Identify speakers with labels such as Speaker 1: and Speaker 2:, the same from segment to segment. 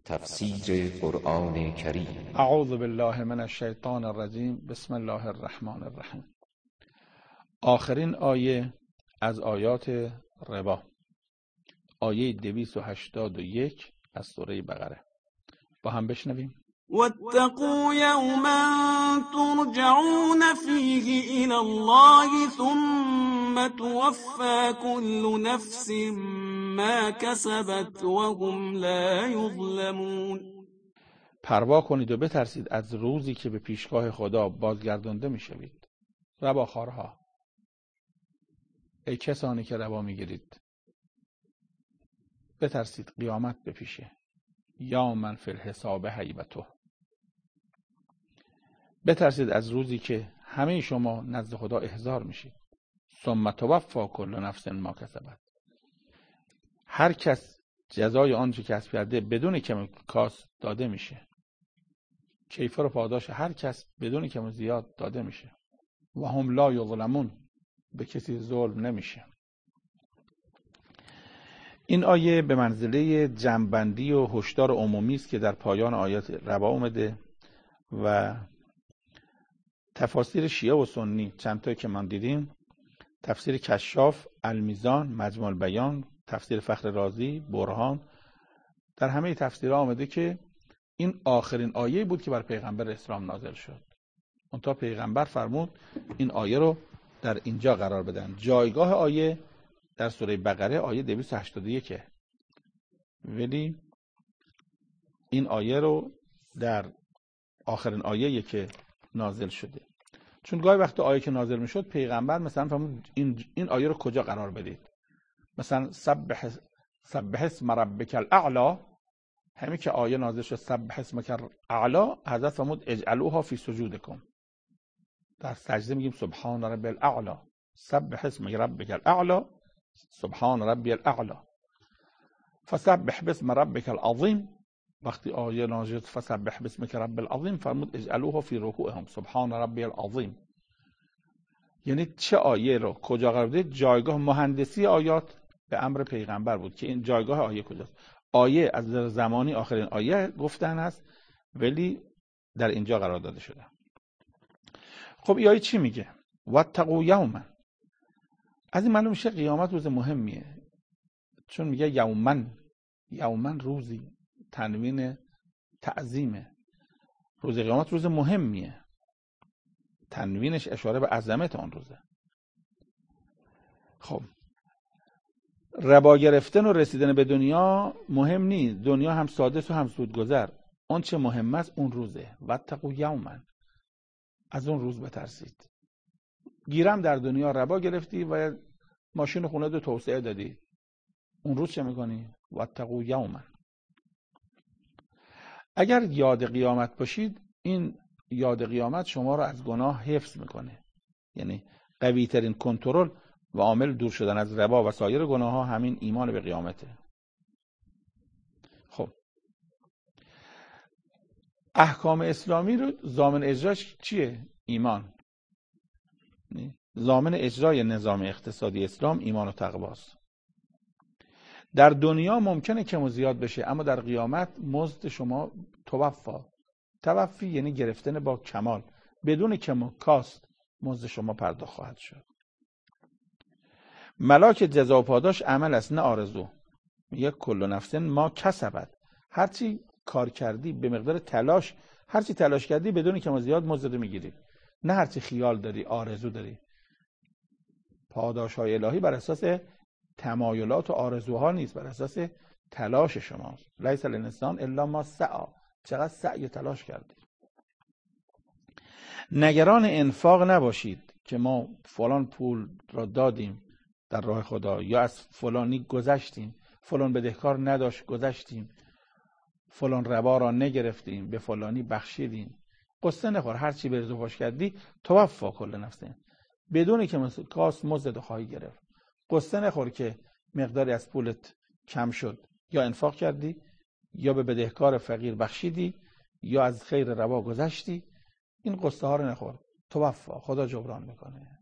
Speaker 1: تفسیر قرآن کریم.
Speaker 2: اعوذ بالله من الشیطان الرجیم. بسم الله الرحمن الرحیم. آخرین آیه از آیات ربا، آیه 281 از سوره بقره. با هم بشنویم.
Speaker 3: واتقوا یوما ترجعون فیه الی الله ثم توفی كل نفس ما کسبت وهم لا یظلمون.
Speaker 2: پروا کنید و بترسید از روزی که به پیشگاه خدا بازگردانده میشوید. رباخوارها، ای کسانی که ربا میگیرید، بترسید قیامت بپیشه. یا من فی الحساب هیبته، بترسید از روزی که همه شما نزد خدا احضار میشید. ثم توفی کل نفس ما کسبت، هر کس جزای آنچه کسب کرده بدون کم کاست داده میشه. کیفر و پاداش هر کس بدون کم و زیاد داده میشه. و هم لا یظلمون، به کسی ظلم نمیشه. این آیه به منزله جمع‌بندی و هشدار عمومی است که در پایان آیات ربا اومده و تفاسیر شیعه و سنی چند تایی که من دیدیم، تفسیر کشاف، المیزان، مجموع البیان، تفسیر فخر رازی، برهان، در همه تفسیرها آمده که این آخرین آیه بود که بر پیغمبر اسلام نازل شد. منتها پیغمبر فرمود این آیه رو در اینجا قرار بدن. جایگاه آیه در سوره بقره آیه 281، ولی این آیه رو در آخرین آیه که نازل شده. چون گاهی وقت آیه که نازل میشد پیغمبر مثلا فرمود این آیه رو کجا قرار بدید. مثلا سبح اسم ربک الاعلی، همین که آیه نازل شد سبح اسمک الاعلی، حضرت فرمود اجعلوها فی سجودکم. در سجده میگیم سبحان ربی الاعلی، سبح اسم ربک الاعلی، سبحان ربی الاعلی. فسبح باسم ربک العظیم، وقتی آیه نازل شد فسبح باسم رب العظیم، فرمود اجعلوها فی رکوعهم سبحان ربی العظیم. یعنی چه آیه رو کجا قرار بدید؟ جایگاه مهندسی آیات به امر پیغمبر بود که این جایگاه آیه کجاست. آیه از زمانی آخرین آیه گفتن است، ولی در اینجا قرار داده شده. خب این آیه چی میگه؟ واتقوا یوما، از این معلوم میشه قیامت روز مهمیه، چون میگه یوما روزی، تنوین تعظیمه. روز قیامت روز مهمیه، تنوینش اشاره به عظمت آن روزه. خب ربا گرفتن و رسیدن به دنیا مهم نیست، دنیا هم ساده و هم زودگذر. اون چه مهم است اون روزه. واتقوا یوما، از اون روز بترسید. گیرم در دنیا ربا گرفتی و ماشین خونه رو توسعه دادی، اون روز چه میکنی؟ واتقوا یوما. اگر یاد قیامت باشید، این یاد قیامت شما رو از گناه حفظ میکنه. یعنی قوی ترین کنترل و عامل دور شدن از ربا و سایر گناه ها همین ایمان به قیامته. خب احکام اسلامی رو ضامن اجراش چیه؟ ایمان. ضامن اجرای نظام اقتصادی اسلام ایمان و تقواست. در دنیا ممکنه کم و زیاد بشه، اما در قیامت مزد شما توفی یعنی گرفتن با کمال، بدون کم و کاست مزد شما پرداخت خواهد شد. ملاک جزا و پاداش عمل است نه آرزو. میگه کل نفس ما کسبت، هرچی کار کردی به مقدار تلاش، هرچی تلاش کردی بدون کم و زیاد مزد میگیری، نه هرچی خیال داری آرزو داری. پاداش‌های الهی بر اساس تمایلات و آرزوها نیست، بر اساس تلاش شماست. لیس للانسان الا ما سعی، چقدر سعی تلاش کردی. نگران انفاق نباشید که ما فلان پول را دادیم در راه خدا، یا از فلانی گذشتیم، فلان بدهکار نداشت گذشتیم، فلان ربا را نگرفتیم به فلانی بخشیدیم. قصه نخور، هر چی برزو پاش کردی توفی کل نفسه، بدون که کاست مزد خواهی گرفت. قصه نخور که مقداری از پولت کم شد، یا انفاق کردی، یا به بدهکار فقیر بخشیدی، یا از خیر ربا گذشتی. این قصه ها رو نخور، توفی، خدا جبران میکنه.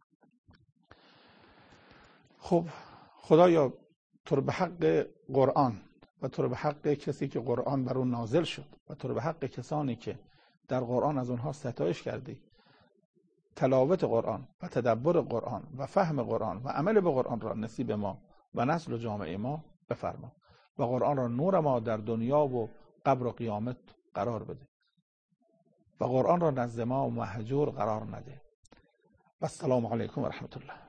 Speaker 2: خب خدایا تو رو به حق قرآن و تو رو به حق کسی که قرآن بر اون نازل شد و تو رو به حق کسانی که در قرآن از اونها ستایش کردی، تلاوت قرآن و تدبر قرآن و فهم قرآن و عمل به قرآن را نصیب ما و نسل و جامعه ما بفرما و قرآن را نور ما در دنیا و قبر و قیامت قرار بده و قرآن را نزد ما مهجور قرار نده. و السلام علیکم و رحمت الله.